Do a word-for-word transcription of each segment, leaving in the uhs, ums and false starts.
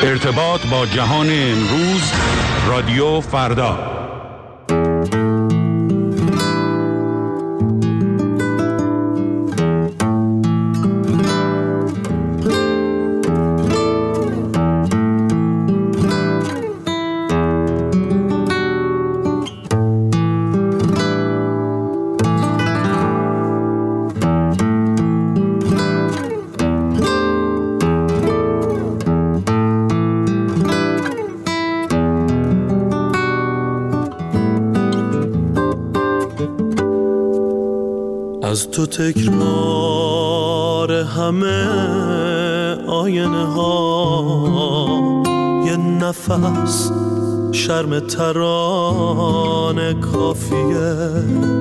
ارتباط با جهان امروز، رادیو فردا. از تو تکرار همه آینه ها، یه نفس شرم ترانه کافیه.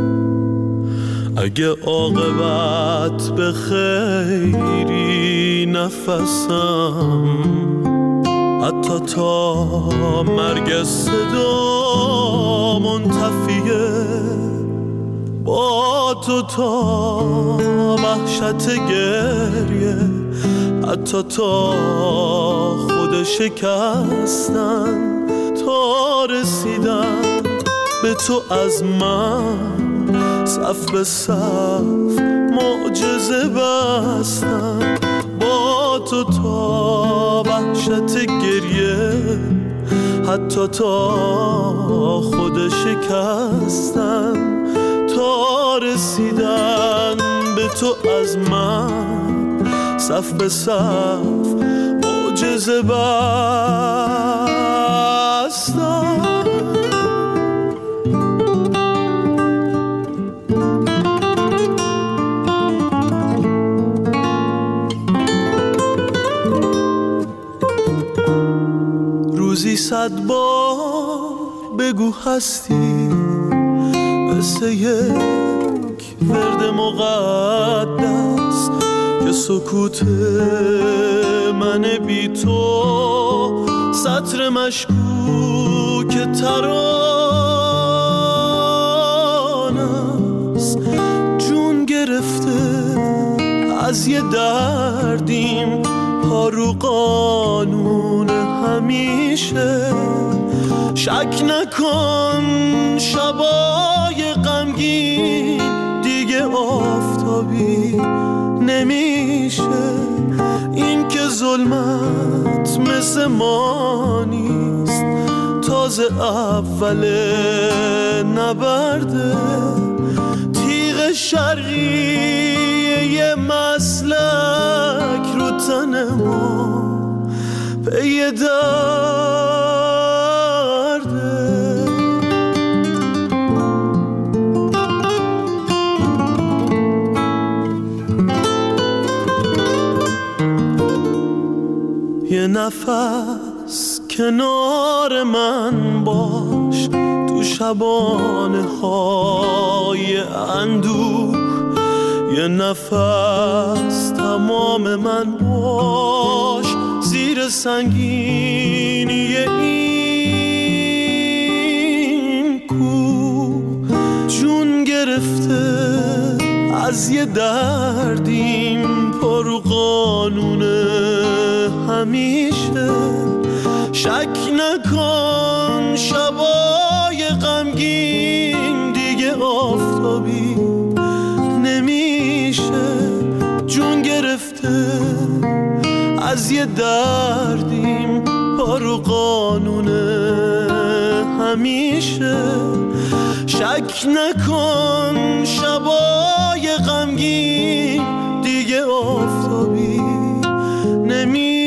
اگه عاقبت به خیری نفسم، حتی تا مرگ صدا منتفیه. با تو تا وحشت گریه، حتی تا خود شکستن، تا رسیدن به تو از من صف به صف معجزه بستن. با تو تا وحشت گریه، حتی تا خود شکستن، تا رسیدن به تو از من صف به صف معجزه بستن. روزی صد بار بگو هستی، مثل یک ورد مقدس که سکوت من بی تو سطر مشکوک ترانه است. جون گرفته از یه دردیم، پا رو قانون همیشه. شک نکن شبای غمگین دیگه آفتابی نمیشه. این که ظلمت مثل ما نیست، تازه اول نبرده. تیغ شرقی یه مسلک رو تن ما پی یه نفس کنار من باش تو شبانه های اندوه. یه نفس تمام من باش زیر سنگینی این کوه. جون گرفته از یه دردیم، پرو قانونه همیشه. شک نکن شبای غمگین دیگه آفتابی نمیشه. جون گرفته از یه دردیم، پرو قانونه همیشه. شک نکن شبای غمگین دیگه آفتابی نمیشه.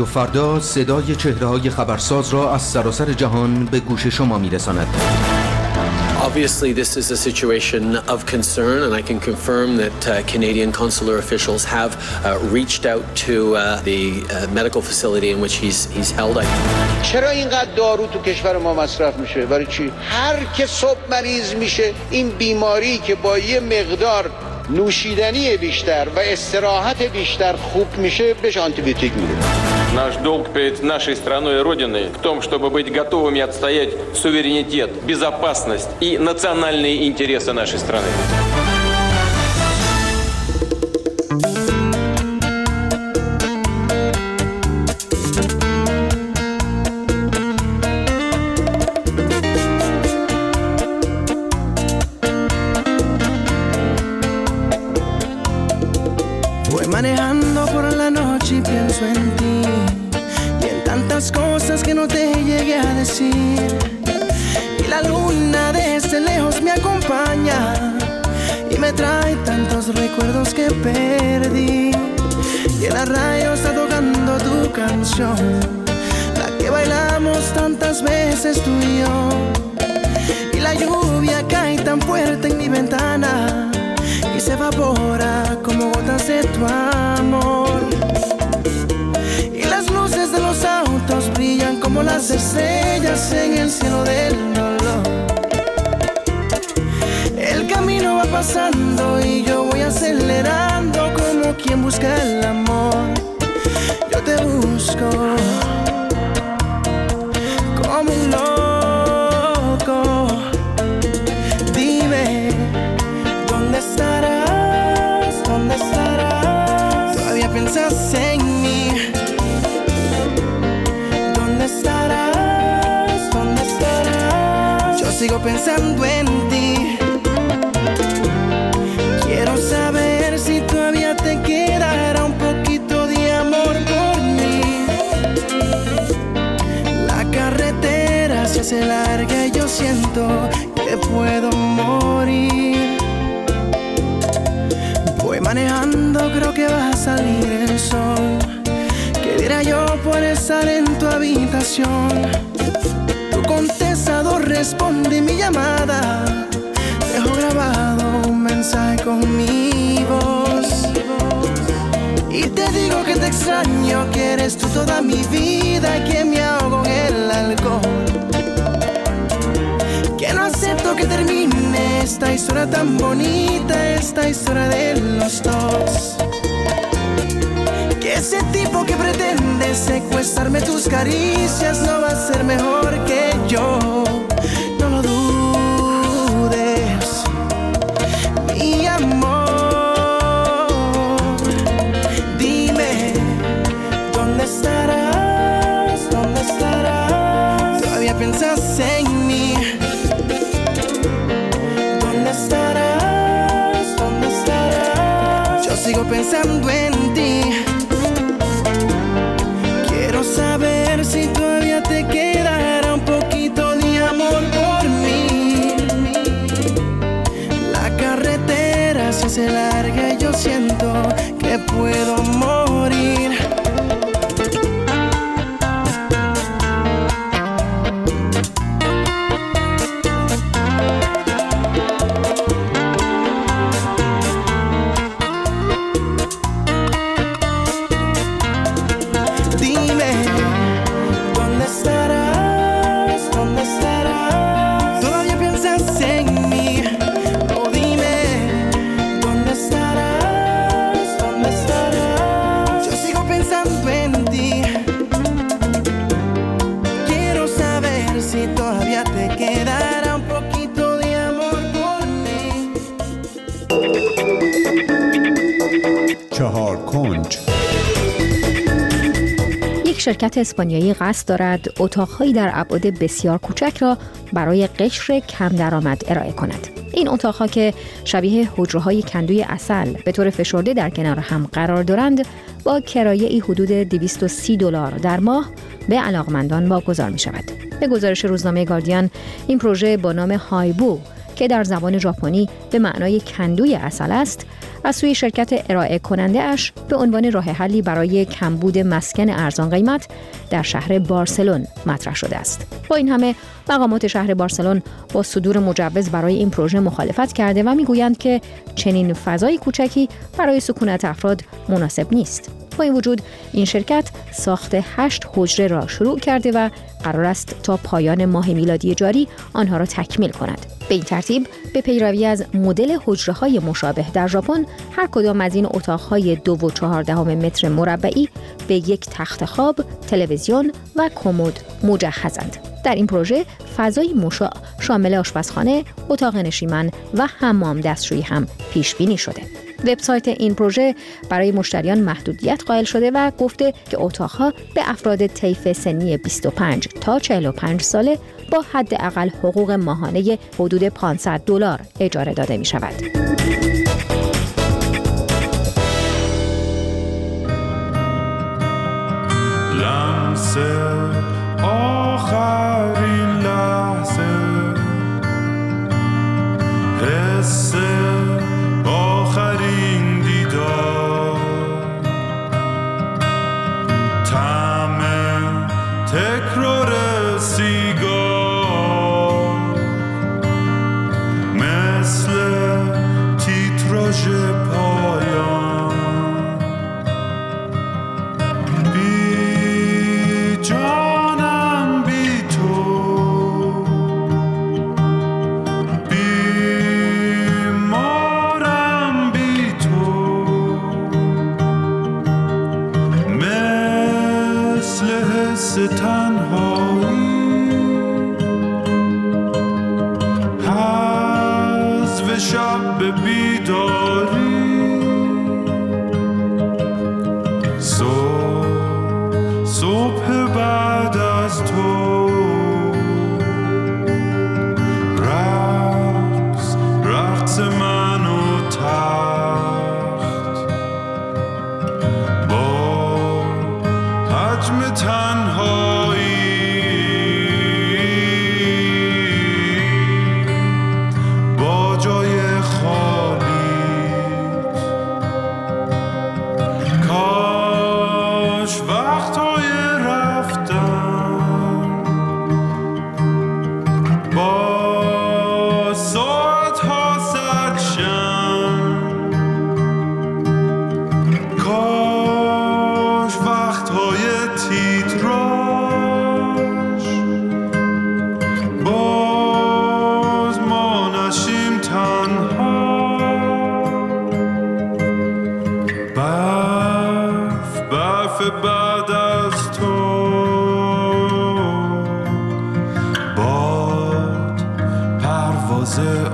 رادیو فردا صدای چهره‌های خبرساز را از سراسر جهان به گوش شما می‌رساند. Obviously, this is a situation of concern, and I can confirm that uh, Canadian consular officials have uh, reached out to uh, the uh, medical facility in which he's he's held. چرا اینقدر دارو تو کشور ما مصرف میشه؟ برای چی؟ هر که صبح مریض میشه، این بیماری که با یه مقدار نوشیدنی بیشتر و استراحت بیشتر خوب میشه، بهش آنتیبیوتیک میده. Наш долг перед нашей страной и Родиной в том, чтобы быть готовыми отстоять суверенитет, безопасность и национальные интересы нашей страны. Voy manejando por la noche y pienso en ti y en tantas cosas que no te llegué a decir. Y la luna desde lejos me acompaña y me trae tantos recuerdos que perdí. Y en la radio está tocando tu canción, la que bailamos tantas veces tú y yo. Y la lluvia cae tan fuerte en mi ventana y se evapora como gotas de tu amor. Y las luces de los autos brillan como las estrellas en el cielo del dolor. El camino va pasando y yo voy acelerando como quien busca el amor. Yo te busco como un loco. Dime, ¿dónde estarás? ¿Dónde estarás? Todavía piensas en mí. ¿Dónde estarás? ¿Dónde estarás? Yo sigo pensando en ti. Quiero saber si todavía te quedará un poquito de amor por mí. La carretera se hace larga y yo siento que puedo morir. Voy manejando, creo que va a salir el sol. ¿Qué dirá yo por estar en tu habitación? Tu contestador responde mi llamada. Dejo grabado un mensaje con mi voz. Y te digo que te extraño, que eres tú toda mi vida y que me ahogo en el alcohol. Que no acepto que termine esta historia tan bonita, esta historia de los dos. Que ese tipo que pretende secuestrarme tus caricias no va a ser mejor que yo. No lo dudes, mi amor. Dime, ¿dónde estarás? ¿Dónde estarás? Todavía piensas en mí. ¿Dónde estarás? ¿Dónde estarás? Yo sigo pensando en ti. Quiero saber si todavía te quedará un poquito de amor por mí. La carretera se hace larga y yo siento que puedo morir. Dime, ¿dónde estarás? ¿Dónde estarás? Todavía piensas en mí. Oh, dime, ¿dónde estarás? ¿Dónde estarás? Yo sigo pensando en ti. Quiero saber si todavía te quedará un poquito de amor por mí. چهار کنج. یک شرکت اسپانیایی قصد دارد اتاق‌هایی در ابعاد بسیار کوچک را برای قشر کم درآمد ارائه کند. این اتاق‌ها که شبیه حجره‌های کندوی عسل به طور فشرده در کنار هم قرار دارند، با کرایه‌ای حدود دویست و سی دلار در ماه به علاقمندان واگذار می‌شود. به گزارش روزنامه گاردین، این پروژه با نام هایبو که در زبان ژاپنی به معنای کندوی عسل است، از سوی شرکت ارائه کننده اش به عنوان راه حلی برای کمبود مسکن ارزان قیمت در شهر بارسلون مطرح شده است. با این همه مقامات شهر بارسلون با صدور مجوز برای این پروژه مخالفت کرده و میگویند که چنین فضای کوچکی برای سکونت افراد مناسب نیست. با این وجود این شرکت ساخت هشت حجره را شروع کرده و قرار است تا پایان ماه میلادی جاری آنها را تکمیل کند. به این ترتیب به پیروی از مدل حجره‌های مشابه در ژاپن، هر کدام از این اتاق‌های دو و چهاردهم متر مربعی به یک تخت خواب، تلویزیون و کمد مجهزند. در این پروژه فضای مشاع شامل آشپزخانه، اتاق نشیمن و حمام دستشویی هم پیش بینی شده. وبسایت این پروژه برای مشتریان محدودیت قائل شده و گفته که اتاقها به افراد طیف سنی بیست و پنج تا چهل و پنج ساله با حداقل حقوق ماهانه حدود پانصد دلار اجاره داده می شود. لمس آخرین لحظه، حس آخرین دیدار، طعم تکرار سیگار، مثل تیتراژ پایان، بی جانم بی تو، بیمارم بی تو، مثل حس تنهایی، حذف شب به بیداری، صبح صبح بعد از تو، رقص رقص من و تخت، با حجم تنهایی، با جای خالی، کاش وقتهای رفتن با ساعتها سرشن، کاش وقتهای تیتراژ باز ما نشیم تنها، برف برف بعد از تو، باد پرواز